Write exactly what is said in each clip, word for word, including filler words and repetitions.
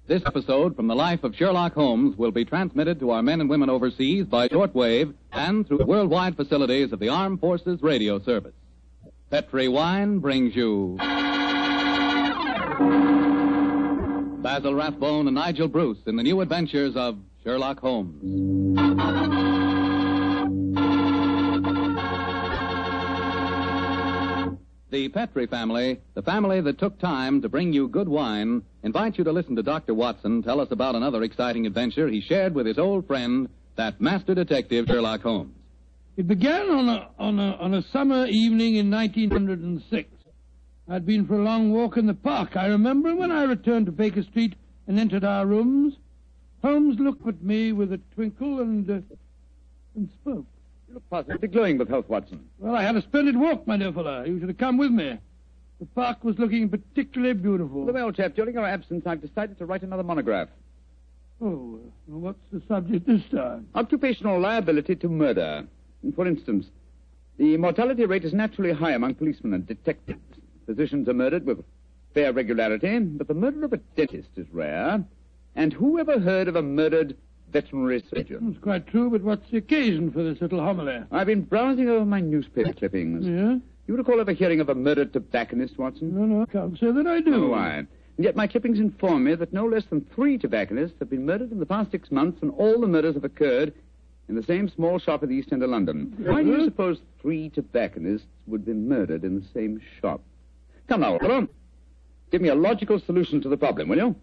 This episode from the life of Sherlock Holmes will be transmitted to our men and women overseas by shortwave and through worldwide facilities of the Armed Forces Radio Service. Petri Wine brings you Basil Rathbone and Nigel Bruce in the new adventures of Sherlock Holmes. The Petri family, the family that took time to bring you good wine, invites you to listen to Doctor Watson tell us about another exciting adventure he shared with his old friend, that master detective Sherlock Holmes. It began on a, on a, on a summer evening in nineteen oh six. I'd been for a long walk in the park, I remember, and when I returned to Baker Street and entered our rooms, Holmes looked at me with a twinkle and, uh, and spoke. You look positively glowing with health, Watson. Well, I had a splendid walk, my dear fellow. You should have come with me. The park was looking particularly beautiful. Well, old chap, during your absence, I've decided to write another monograph. Oh, well, what's the subject this time? Occupational liability to murder. For instance, the mortality rate is naturally high among policemen and detectives. Physicians are murdered with fair regularity, but the murder of a dentist is rare. And who ever heard of a murdered veterinary surgeon? It's quite true, but what's the occasion for this little homily? I've been browsing over my newspaper clippings. Yeah? You recall ever hearing of a murdered tobacconist, Watson? No, no, I can't say that I do. Oh, why? And yet my clippings inform me that no less than three tobacconists have been murdered in the past six months, and all the murders have occurred in the same small shop at the East End of London. Yeah. Why do you suppose three tobacconists would be murdered in the same shop? Come now, old fellow. Give me a logical solution to the problem, will you?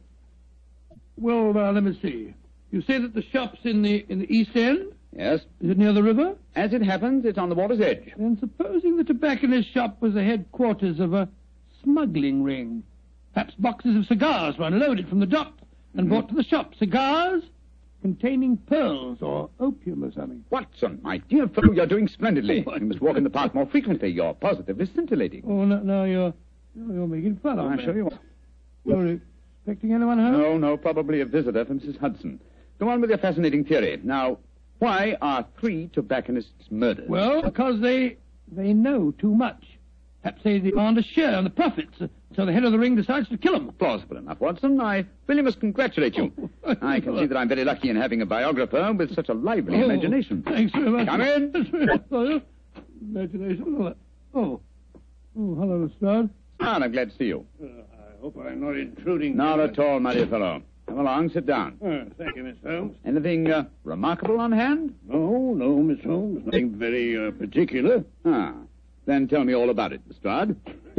Well, uh, let me see. You say that the shop's in the in the East End? Yes. Is it near the river? As it happens, it's on the water's edge. And supposing the tobacconist's shop was the headquarters of a smuggling ring. Perhaps boxes of cigars were unloaded from the dock and mm-hmm. brought to the shop. Cigars containing pearls or opium or something. Watson, my dear fellow, you're doing splendidly. You must walk in the park more frequently. You're positively scintillating. Oh, no, no, you're, you're making fun of I me. show you. You're expecting anyone home? No, no, probably a visitor from Missus Hudson. Go on with your fascinating theory. Now, why are three tobacconists murdered? Well, because they they know too much. Perhaps they demand a share in the profits, uh, so the head of the ring decides to kill them. Plausible enough, Watson. I really must congratulate you. I can see that I'm very lucky in having a biographer with such a lively oh, imagination. Thanks very much. Come in. Imagination. Oh, oh, hello, Lestrade. Ah, I'm glad to see you. Uh, I hope I'm not intruding. Not at all, my dear fellow. Come along, sit down. Oh, thank you, Miss Holmes. Anything uh, remarkable on hand? No, no, Miss Holmes. Nothing very uh, particular. Ah, then tell me all about it, Lestrade.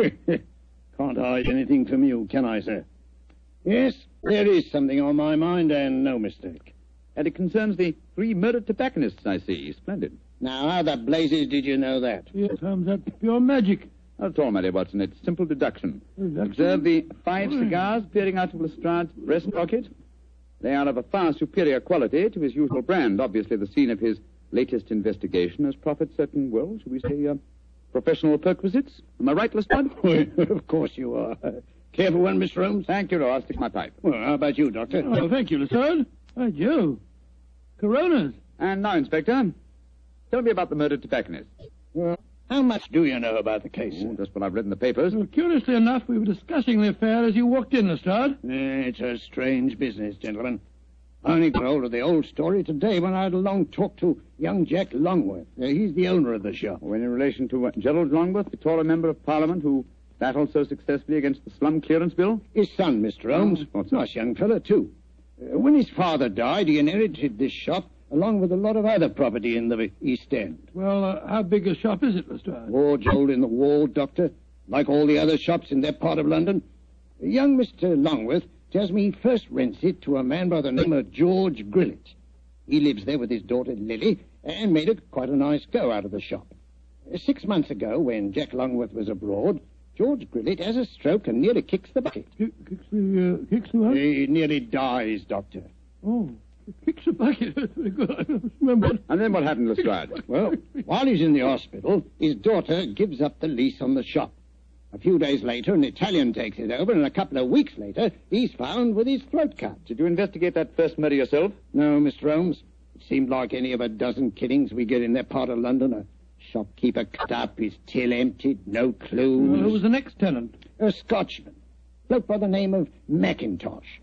Can't hide anything from you, can I, sir? Yes, there is something on my mind, and no mistake. And it concerns the three murdered tobacconists, I see. Splendid. Now, how the blazes did you know that? Yes, Holmes, that's pure magic. Not at all, my dear Watson. It's simple deduction. Deduction? Observe the five cigars peering out of Lestrade's breast pocket. They are of a far superior quality to his usual brand. Obviously, the scene of his latest investigation has proffered certain, well, shall we say, uh, professional perquisites. Am I right, Lestrade? Of course you are. Careful one, Mister Holmes. Thank you, no, I'll stick my pipe. Well, how about you, Doctor? Oh, thank you, Lestrade. By Joe. Coronas. And now, Inspector, tell me about the murdered tobacconists. Well, how much do you know about the case? Oh, just what I've read in the papers. Well, curiously enough, we were discussing the affair as you walked in, Lestrade. It's a strange business, gentlemen. I only got hold of the old story today when I had a long talk to young Jack Longworth. Uh, he's the owner of the shop. When in relation to uh, Gerald Longworth, the taller member of Parliament who battled so successfully against the slum clearance bill? His son, Mister Holmes. Oh, what's that? Nice young fellow, too. Uh, when his father died, he inherited this shop along with a lot of other property in the East End. Well, uh, how big a shop is it, Lestrade? Large hole in the wall, Doctor, like all the other shops in that part of London. Young Mister Longworth tells me he first rents it to a man by the name of George Grillet. He lives there with his daughter Lily and made it quite a nice go out of the shop. Six months ago, when Jack Longworth was abroad, George Grillet has a stroke and nearly kicks the bucket. Kicks the, uh, kicks the what? He nearly dies, Doctor. Oh. Kicks a bucket. That's very good. I don't remember. And then what happened, Lestrade? Well, while he's in the hospital, his daughter gives up the lease on the shop. A few days later, an Italian takes it over, and a couple of weeks later, he's found with his throat cut. Did you investigate that first murder yourself? No, Mister Holmes. It seemed like any of a dozen killings we get in that part of London. A shopkeeper cut up, his till emptied, no clues. Well, who was the next tenant? A Scotchman. Bloke by the name of Mackintosh.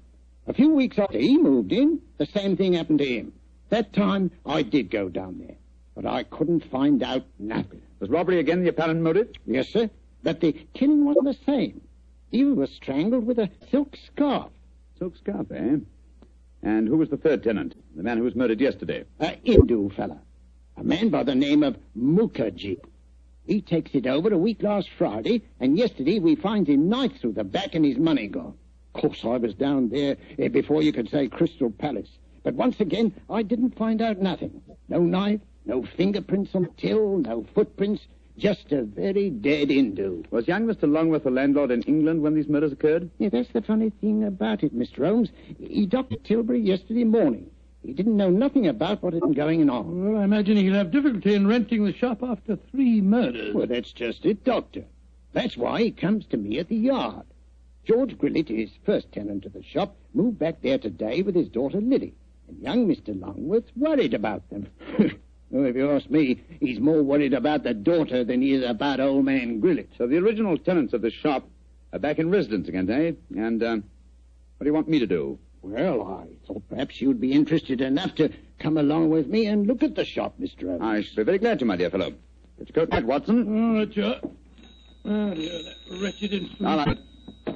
A few weeks after he moved in, the same thing happened to him. That time, I did go down there, but I couldn't find out nothing. Was robbery again the apparent motive? Yes, sir, but the killing wasn't the same. He was strangled with a silk scarf. Silk scarf, eh? And who was the third tenant? The man who was murdered yesterday? A Hindu fella. A man by the name of Mukherjee. He takes it over a week last Friday, and yesterday we finds him knifed through the back and his money gone. Of course, I was down there eh, before you could say Crystal Palace. But once again, I didn't find out nothing. No knife, no fingerprints on the till, no footprints, just a very dead Hindu. Was young Mister Longworth the landlord in England when these murders occurred? Yeah, that's the funny thing about it, Mister Holmes. He docked at Tilbury yesterday morning. He didn't know nothing about what had been going on. Well, I imagine he'll have difficulty in renting the shop after three murders. Well, that's just it, Doctor. That's why he comes to me at the yard. George Grillett, his first tenant of the shop, moved back there today with his daughter Lily. And young Mister Longworth's worried about them. Well, if you ask me, he's more worried about the daughter than he is about old man Grillett. So the original tenants of the shop are back in residence again, eh? And uh, what do you want me to do? Well, I thought perhaps you'd be interested enough to come along with me and look at the shop, Mister Holmes. I should be very glad to, my dear fellow. Get your coat, Matt Watson. All right, sir. Oh, dear, that wretched instrument. All right.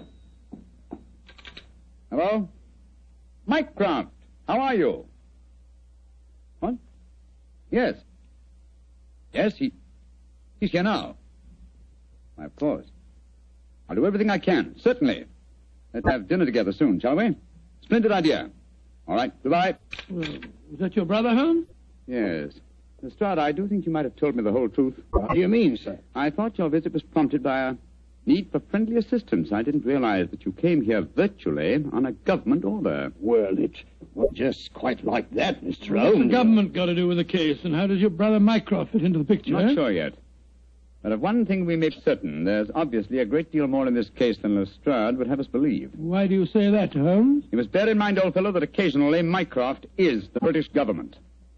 Hello? Mycroft, how are you? What? Yes. Yes, he... He's here now. Why, of course. I'll do everything I can, certainly. Let's have dinner together soon, shall we? Splendid idea. All right, goodbye. Well, was that your brother, Holmes? Yes. Lestrade, I do think you might have told me the whole truth. What do you mean, sir? I thought your visit was prompted by a need for friendly assistance. I didn't realize that you came here virtually on a government order. Well, it wasn't just quite like that, Mister What's Holmes. the government got to do with the case, and how does your brother Mycroft fit into the picture? Not eh? sure yet. But of one thing we may be certain, there's obviously a great deal more in this case than Lestrade would have us believe. Why do you say that, Holmes? You must bear in mind, old fellow, that occasionally Mycroft is the British government.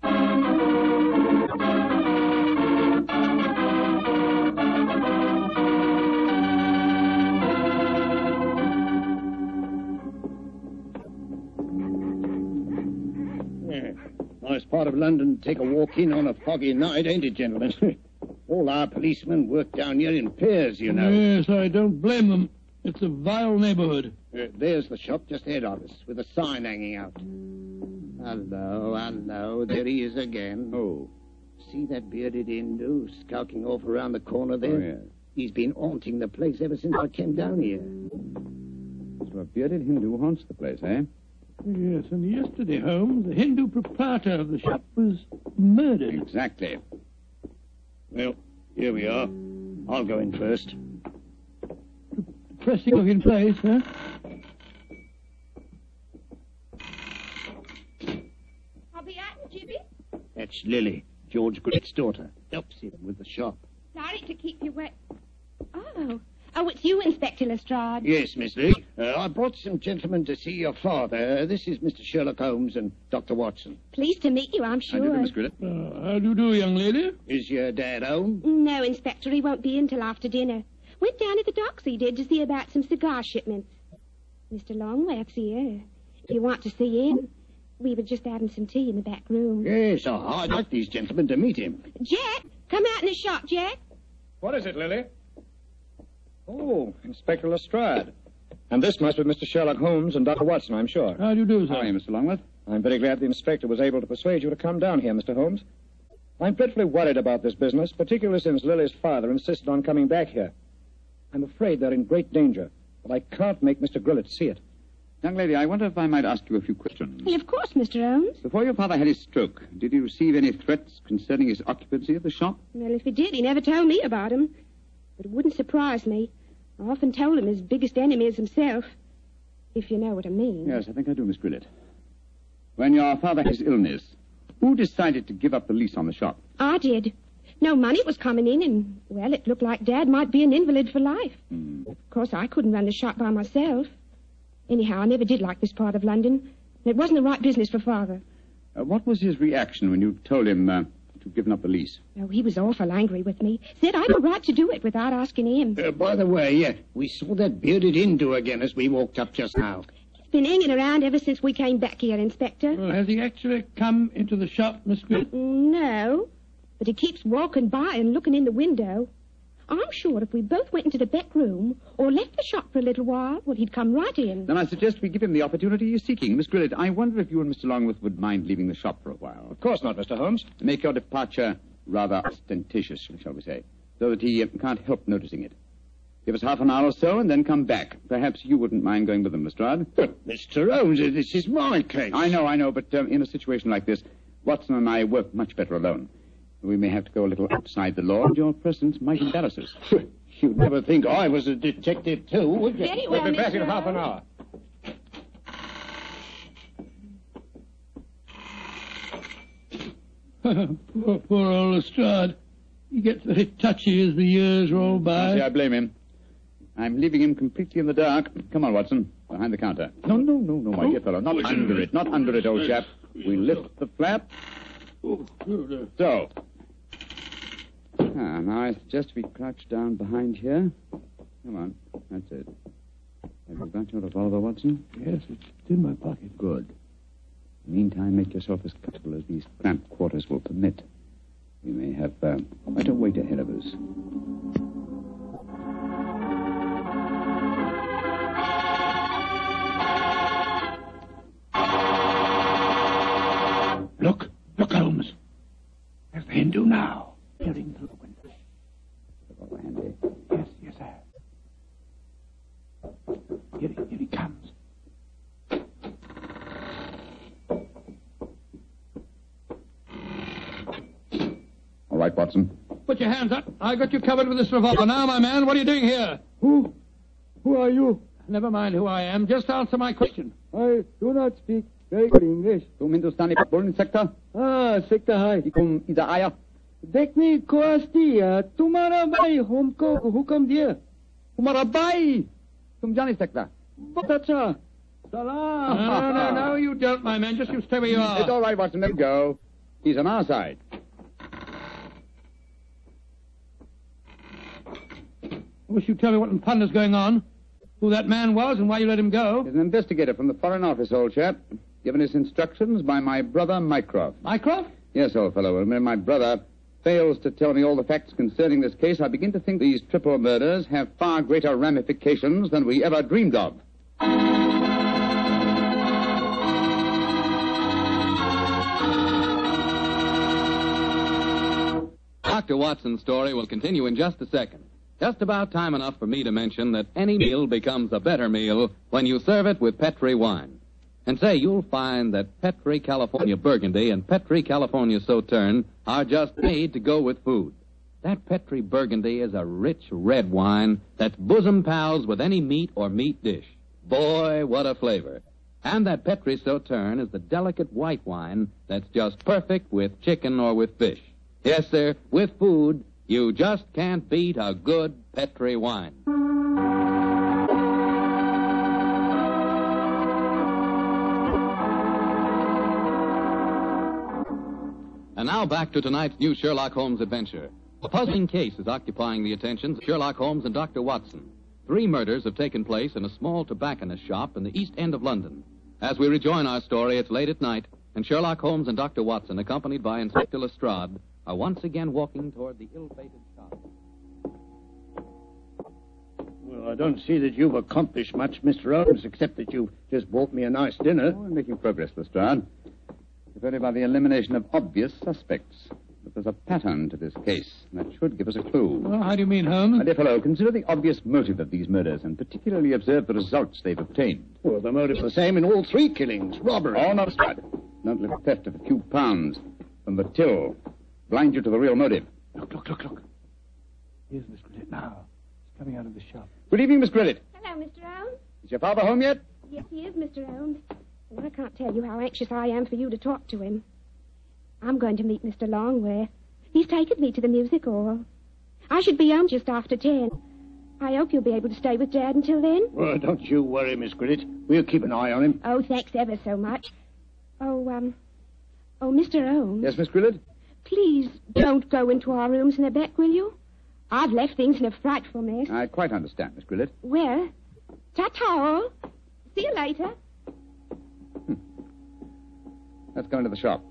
Yeah. Nice part of London to take a walk in on a foggy night, ain't it, gentlemen? All our policemen work down here in pairs, you know. Yes, I don't blame them. It's a vile neighborhood. Uh, there's the shop just ahead of us, with a sign hanging out. Hello, hello, there he is again. Oh. See that bearded Hindu skulking off around the corner there? Oh, yes. He's been haunting the place ever since I came down here. So a bearded Hindu haunts the place, eh? Yes, and yesterday, Holmes, the Hindu proprietor of the shop was murdered. Exactly. Well, here we are. I'll go in first. Depressing looking place, huh? I'll be out, Jibby. That's Lily, George Grillett's daughter. Helps him with the shop. Sorry to keep you wet. Oh. Oh, it's you, Inspector Lestrade. Yes, Miss Lee. Uh, I brought some gentlemen to see your father. Uh, this is Mister Sherlock Holmes and Doctor Watson. Pleased to meet you, I'm sure. I do, Miss Grillett. Uh, how do you do, young lady? Is your dad home? No, Inspector, he won't be in till after dinner. Went down to the docks, he did, to see about some cigar shipments. Mister Longworth's here. If you want to see him, we were just having some tea in the back room. Yes, oh, I'd like these gentlemen to meet him. Jack, come out in the shop, Jack. What is it, Lily? Oh, Inspector Lestrade. And this must be Mister Sherlock Holmes and Doctor Watson, I'm sure. How do you do, sir? How are you, Mister Longworth? I'm very glad the inspector was able to persuade you to come down here, Mister Holmes. I'm dreadfully worried about this business, particularly since Lily's father insisted on coming back here. I'm afraid they're in great danger, but I can't make Mister Grillett see it. Young lady, I wonder if I might ask you a few questions. Well, of course, Mister Holmes. Before your father had his stroke, did he receive any threats concerning his occupancy of the shop? Well, if he did, he never told me about him. But it wouldn't surprise me. I often told him his biggest enemy is himself. If you know what I mean. Yes, I think I do, Miss Grillett. When your father had his illness, who decided to give up the lease on the shop? I did. No money was coming in, and, well, it looked like Dad might be an invalid for life. Hmm. Of course, I couldn't run the shop by myself. Anyhow, I never did like this part of London. It wasn't the right business for Father. Uh, what was his reaction when you told him uh, to give up the lease? Oh, he was awful angry with me. Said I'd a right to do it without asking him. Uh, by the way, uh, we saw that bearded Hindu again as we walked up just now. Been hanging around ever since we came back here, Inspector. Well, has he actually come into the shop, Miss Grit? No, but he keeps walking by and looking in the window. I'm sure if we both went into the back room or left the shop for a little while, well, he'd come right in. Then I suggest we give him the opportunity he's seeking. Miss Grillet, I wonder if you and Mister Longworth would mind leaving the shop for a while. Of course not, Mister Holmes. Make your departure rather ostentatious, shall we say, so that he uh, can't help noticing it. Give us half an hour or so and then come back. Perhaps you wouldn't mind going with them, Mister Rudd. But, Mister Holmes, this is my case. I know, I know, but um, in a situation like this, Watson and I work much better alone. We may have to go a little outside the law, and your presence might embarrass us. You'd never think I was a detective, too, would you? Very well, We'll be back in Mister half an Holmes. hour. poor, poor old Lestrade. He gets very touchy as the years roll by. See, I blame him. I'm leaving him completely in the dark. Come on, Watson, behind the counter. No, no, no, no, my dear fellow, not under it, not under it, old chap. We lift the flap. So. Ah, now I suggest we crouch down behind here. Come on, that's it. Have you got your revolver, Watson? Yes, it's in my pocket. Good. Meantime, make yourself as comfortable as these cramped quarters will permit. We may have uh, quite a wait ahead of us. Look, look, Holmes. There's the Hindu now, peering through the window. Revolver handy. Yes, yes, sir. Here, he- here he comes. All right, Watson. Put your hands up. I got you covered with this revolver. Now, my man, what are you doing here? Who? Who are you? Never mind who I am. Just answer my question. I do not speak very good English. तुम हिंदुस्तानी बोलने सकता? Ah, सकता है. तुम इधर आया? देखने को आस्ती है. तुम्हारा भाई हमको हुक्म दिया. तुम्हारा भाई? तुम जान नहीं सकता? बहुत अच्छा. No, no, no, no, you don't, my man. Just you stay where you It's are. all right, Watson. Let him go. He's on our side. I wish you'd tell me what in thunder's going on, who that man was and why you let him go. He's an investigator from the Foreign Office, old chap. Given his instructions by my brother, Mycroft. Mycroft? Yes, old fellow. When my brother fails to tell me all the facts concerning this case, I begin to think these triple murders have far greater ramifications than we ever dreamed of. Doctor Watson's story will continue in just a second. Just about time enough for me to mention that any meal becomes a better meal when you serve it with Petri wine. And say, you'll find that Petri California Burgundy and Petri California Sauterne are just made to go with food. That Petri Burgundy is a rich red wine that's bosom pals with any meat or meat dish. Boy, what a flavor. And that Petri Sauterne is the delicate white wine that's just perfect with chicken or with fish. Yes, sir, with food, you just can't beat a good Petri wine. And now back to tonight's new Sherlock Holmes adventure. A puzzling case is occupying the attentions of Sherlock Holmes and Doctor Watson. Three murders have taken place in a small tobacconist shop in the East End of London. As we rejoin our story, it's late at night, and Sherlock Holmes and Doctor Watson, accompanied by Inspector Lestrade, are once again walking toward the ill-fated shop. Well, I don't see that you've accomplished much, Mister Holmes, except that you've just bought me a nice dinner. Oh, we're making progress, Lestrade. If only by the elimination of obvious suspects. But there's a pattern to this case, and that should give us a clue. Well, how do you mean, Holmes? My dear fellow, consider the obvious motive of these murders, and particularly observe the results they've obtained. Well, the motive's the same in all three killings. Robbery. Oh, no, Lestrade. Don't let the theft of a few pounds from the till blind you to the real motive. Look, look, look, look. Here's Miss Grillet now. He's coming out of the shop. Good evening, Miss Grillet. Hello, Mister Holmes. Is your father home yet? Yes, he is, Mister Holmes. And I can't tell you how anxious I am for you to talk to him. I'm going to meet Mister Longworth. He's taken me to the music hall. I should be home just after ten. I hope you'll be able to stay with Dad until then. Well, don't you worry, Miss Grillet. We'll keep an eye on him. Oh, thanks ever so much. Oh, um... Oh, Mister Holmes. Yes, Miss Grillet? Please don't go into our rooms in the back, will you? I've left things in a frightful mess. I quite understand, Miss Grillet. Well, ta-ta all. See you later. go into the shop.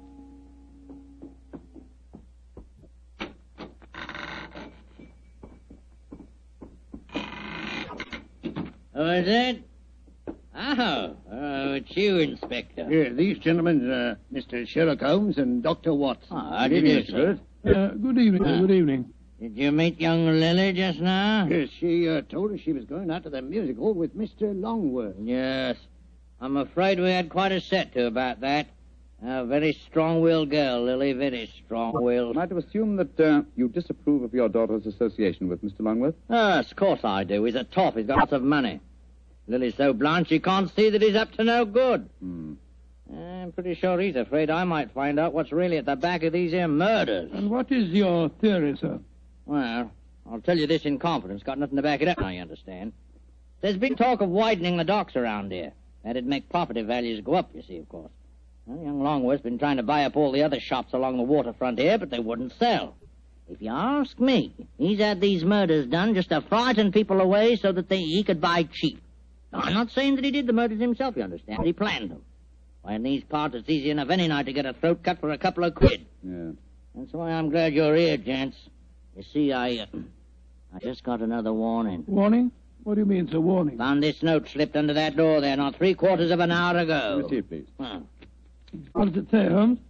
Who is it? Oh, oh, it's you, Inspector. Yeah, these gentlemen, uh, Mister Sherlock Holmes and Doctor Watson. Oh, how do you do, sir? Uh, good evening, uh, good evening. Did you meet young Lily just now? Yes, she uh, told us she was going out to the music hall with Mister Longworth. Yes. I'm afraid we had quite a set to about that. A very strong-willed girl, Lily, very strong-willed. Am I to assume that uh, you disapprove of your daughter's association with Mister Longworth? Yes, of course I do. He's a toff. He's got lots of money. Lily's so blind she can't see that he's up to no good. Hmm. I'm pretty sure he's afraid I might find out what's really at the back of these here murders. And what is your theory, sir? Well, I'll tell you this in confidence. Got nothing to back it up now, you understand. There's been talk of widening the docks around here. That'd make property values go up, you see, of course. Well, young Longworth's been trying to buy up all the other shops along the waterfront here, but they wouldn't sell. If you ask me, he's had these murders done just to frighten people away so that they, he could buy cheap. Now, I'm not saying that he did the murders himself, you understand. He planned them. Why, in these parts, it's easy enough any night to get a throat cut for a couple of quid. Yeah. That's why I'm glad you're here, gents. You see, I, uh, I just got another warning. Warning? What do you mean, sir, warning? Found this note slipped under that door there not three quarters of an hour ago. Receive, please. Huh. What does it say, Holmes?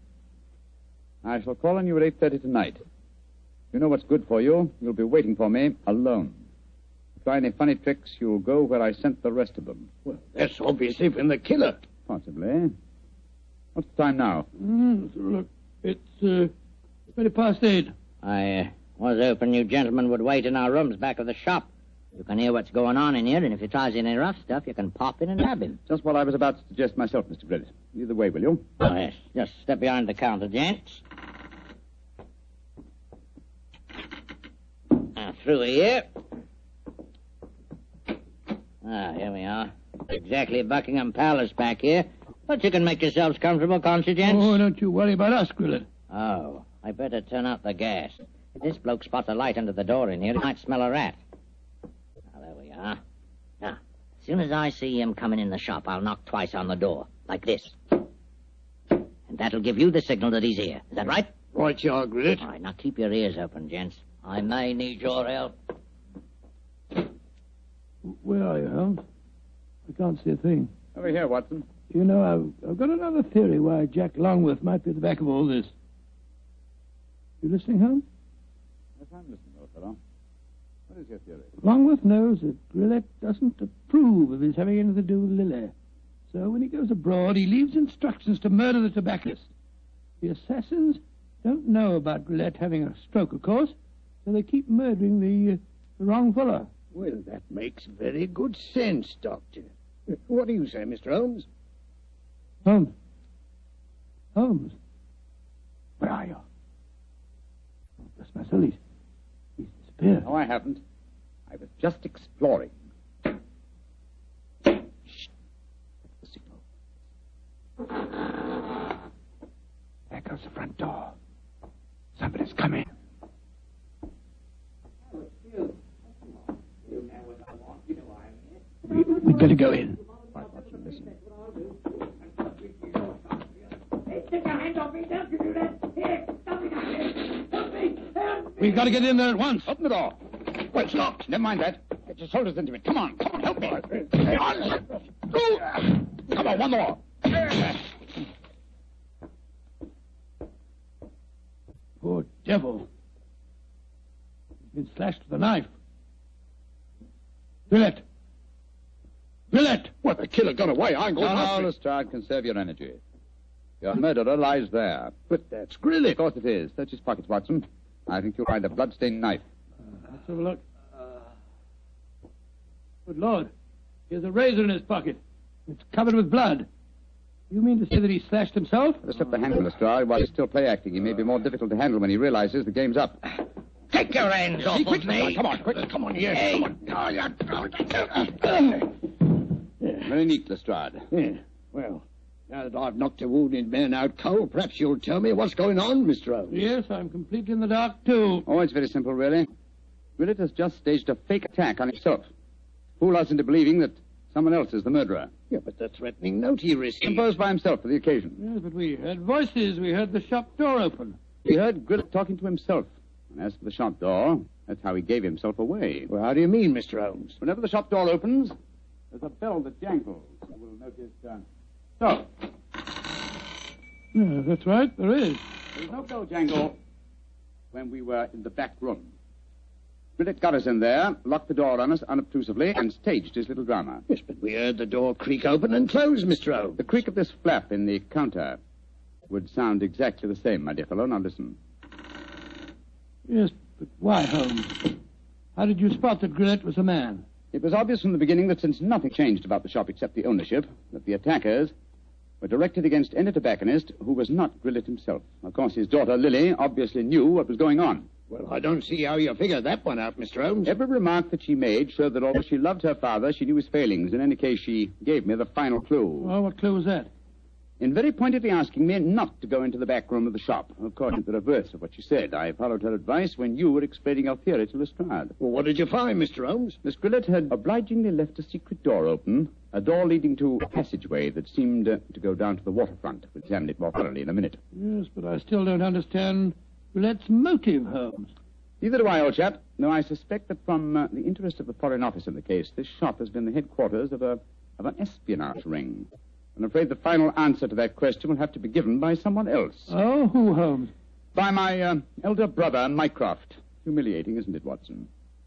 I shall call on you at eight thirty tonight. You know what's good for you. You'll be waiting for me alone. Try any funny tricks, you'll go where I sent the rest of them. Well, that's obviously from the killer. Possibly. What's the time now? Mm, so look, it's uh, twenty past eight. I uh, was hoping you gentlemen would wait in our rooms back of the shop. You can hear what's going on in here, and if he tries any rough stuff, you can pop in and nab him. Just what I was about to suggest myself, Mister Grillet. Either way, will you? Oh, yes. Just step behind the counter, gents. Now, through here. Ah, here we are. Exactly Buckingham Palace back here. But you can make yourselves comfortable, can't you, gents? Oh, don't you worry about us, Grillet. Oh, I better turn out the gas. If this bloke spots a light under the door in here, he might smell a rat. Now, there we are. Now, as soon as I see him coming in the shop, I'll knock twice on the door, like this. And that'll give you the signal that he's here. Is that right? Right, you are, Grillet. All right, now keep your ears open, gents. I may need your help. Where are you, Holmes? I can't see a thing. Over here, Watson. You know, I've, I've got another theory why Jack Longworth might be at the back of all this. You listening, Holmes? Yes, I'm listening, old fellow. What is your theory? Longworth knows that Grillet doesn't approve of his having anything to do with Lily. So when he goes abroad, he leaves instructions to murder the tobacconist. The assassins don't know about Grillet having a stroke, of course, so they keep murdering the, uh, the wrong fellow. Well, that makes very good sense, Doctor. What do you say, Mister Holmes? Holmes. Holmes. Where are you? Oh, bless my soul, he's, he's disappeared. No, I haven't. I was just exploring. Shh. That's the signal. There goes the front door. Somebody's coming. We, we'd better go in. Right, Watson, listen. We've got to get in there at once. Open the door. Well, it's locked. Never mind that. Get your shoulders into it. Come on. Come on, help me. Come on. Go. Come on, one more. Poor devil. He's been slashed with a knife. Grillet. Grillet! What, the killer got away? I ain't going No, after no, him. Lestrade, conserve your energy. Your murderer lies there. But that's Grillet. Of course it is. Search his pockets, Watson. I think you'll find a blood-stained knife. Let's have a look. Good Lord. Here's a razor in his pocket. It's covered with blood. You mean to say that he slashed himself? Better slip the handle, Lestrade, while he's still play-acting. He may be more difficult to handle when he realizes the game's up. Take your hands off of me. Come on, quick. Come on, yes. Hey. Come on. Very neat, Lestrade. Yeah. Well, now that I've knocked a wounded man out cold, perhaps you'll tell me what's going on, Mister Holmes. Yes, I'm completely in the dark, too. Oh, it's very simple, really. Grillet has just staged a fake attack on himself. Fool us into believing that Someone else is the murderer. Yeah, but the threatening note he received. Composed by himself for the occasion. Yes, but we heard voices. We heard the shop door open. He heard Grillett talking to himself. And as for the shop door, that's how he gave himself away. Well, how do you mean, Mister Holmes? Whenever the shop door opens, there's a bell that jangles. You will notice, uh... So, Yeah, that's right, there is. there was no bell jangle when we were in the back room. Grillett got us in there, locked the door on us unobtrusively, and staged his little drama. Yes, but we heard the door creak open and close, Mister Holmes. The creak of this flap in the counter would sound exactly the same, my dear fellow. Now listen. Yes, but why, Holmes? How did you spot that Grillett was a man? It was obvious from the beginning that since nothing changed about the shop except the ownership, that the attackers were directed against any tobacconist who was not Grillett himself. Of course, his daughter, Lily, obviously knew what was going on. Well, I don't see how you figured that one out, Mister Holmes. Every remark that she made showed that although she loved her father, she knew his failings. In any case, she gave me the final clue. Well, what clue was that? In very pointedly asking me not to go into the back room of the shop. Of course, the reverse of what she said. I followed her advice when you were explaining your theory to Lestrade. Well, what did you find, Mister Holmes? Miss Grillett had obligingly left a secret door open, a door leading to a passageway that seemed uh, to go down to the waterfront. We'll examine it more thoroughly in a minute. Yes, but I still don't understand Grillett's motive, Holmes. Neither do I, old chap. No, I suspect that from uh, the interest of the Foreign Office in the case, this shop has been the headquarters of a of an espionage ring. I'm afraid the final answer to that question will have to be given by someone else. Oh, who, Holmes? By my uh, elder brother, Mycroft. Humiliating, isn't it, Watson?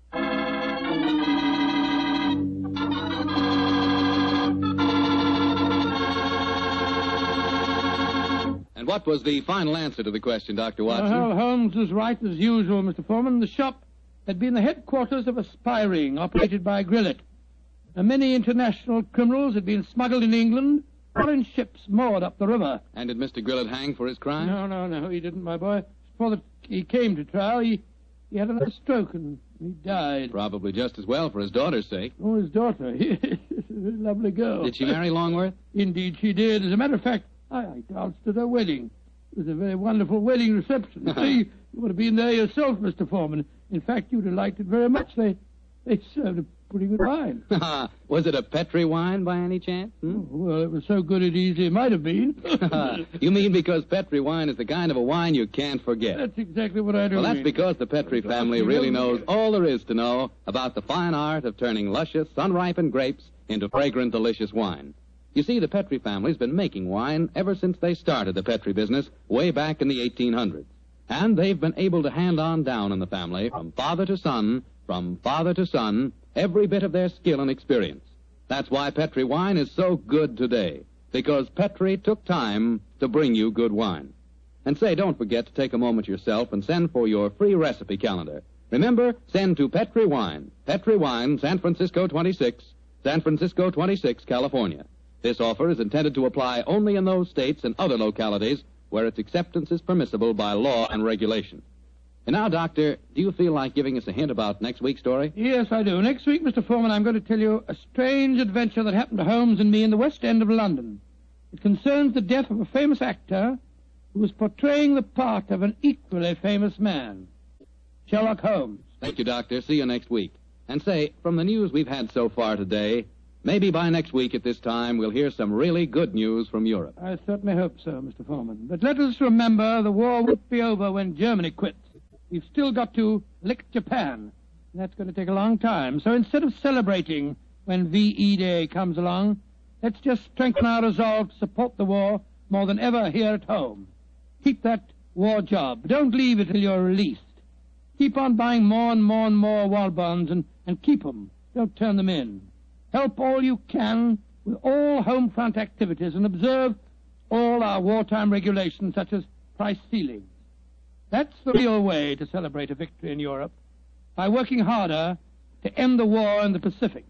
And what was the final answer to the question, Doctor Watson? Well, Holmes was right as usual, Mister Foreman. The shop had been the headquarters of a spy ring operated by Grillett. And many international criminals had been smuggled in England, foreign ships moored up the river. And did Mister Grillett hang for his crime? No, no, no, he didn't, my boy. Before the, he came to trial, he, he had another stroke and he died. Probably just as well for his daughter's sake. Oh, his daughter. a lovely girl. Did she marry Longworth? Indeed she did. As a matter of fact, I, I danced at her wedding. It was a very wonderful wedding reception. See, you would have been there yourself, Mister Foreman. In fact, you'd have liked it very much. They, they served a pretty good wine. Was it a Petri wine by any chance? Hmm? Oh, well, it was so good it easily might have been. You mean because Petri wine is the kind of a wine you can't forget? That's exactly what I do. Well, that's mean. because the Petri family really knows all there is to know about the fine art of turning luscious, sun-ripened grapes into fragrant, delicious wine. You see, the Petri family's been making wine ever since they started the Petri business way back in the eighteen hundreds. And they've been able to hand on down in the family, from father to son, from father to son, every bit of their skill and experience. That's why Petri wine is so good today, because Petri took time to bring you good wine. And say, don't forget to take a moment yourself and send for your free recipe calendar. Remember, send to Petri Wine, Petri Wine, San Francisco twenty-six, San Francisco twenty-six, California. This offer is intended to apply only in those states and other localities where its acceptance is permissible by law and regulation. And now, Doctor, do you feel like giving us a hint about next week's story? Yes, I do. Next week, Mister Foreman, I'm going to tell you a strange adventure that happened to Holmes and me in the West End of London. It concerns the death of a famous actor who was portraying the part of an equally famous man, Sherlock Holmes. Thank you, Doctor. See you next week. And say, from the news we've had so far today, maybe by next week at this time we'll hear some really good news from Europe. I certainly hope so, Mister Foreman. But let us remember the war won't be over when Germany quits. We've still got to lick Japan. And that's going to take a long time. So instead of celebrating when V E Day comes along, let's just strengthen our resolve to support the war more than ever here at home. Keep that war job. Don't leave it till you're released. Keep on buying more and more and more war bonds and, and keep them. Don't turn them in. Help all you can with all home front activities and observe all our wartime regulations such as price ceilings. That's the real way to celebrate a victory in Europe, by working harder to end the war in the Pacific.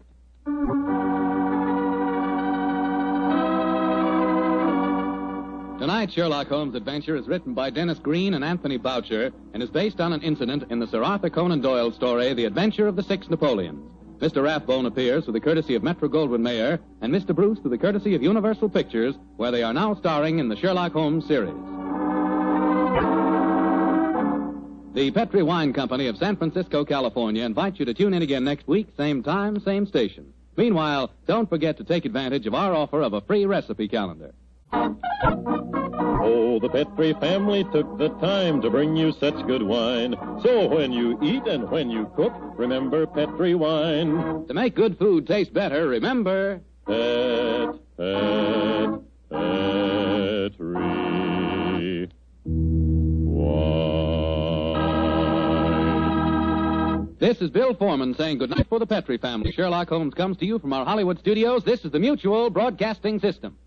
Tonight's Sherlock Holmes adventure is written by Dennis Green and Anthony Boucher and is based on an incident in the Sir Arthur Conan Doyle story, The Adventure of the Six Napoleons. Mister Rathbone appears through the courtesy of Metro-Goldwyn-Mayer and Mister Bruce through the courtesy of Universal Pictures, where they are now starring in the Sherlock Holmes series. The Petri Wine Company of San Francisco, California invites you to tune in again next week, same time, same station. Meanwhile, don't forget to take advantage of our offer of a free recipe calendar. Oh, the Petri family took the time to bring you such good wine. So when you eat and when you cook, remember Petri wine. To make good food taste better, remember... Pet, pet, Petri wine. This is Bill Foreman saying goodnight for the Petri family. Sherlock Holmes comes to you from our Hollywood studios. This is the Mutual Broadcasting System.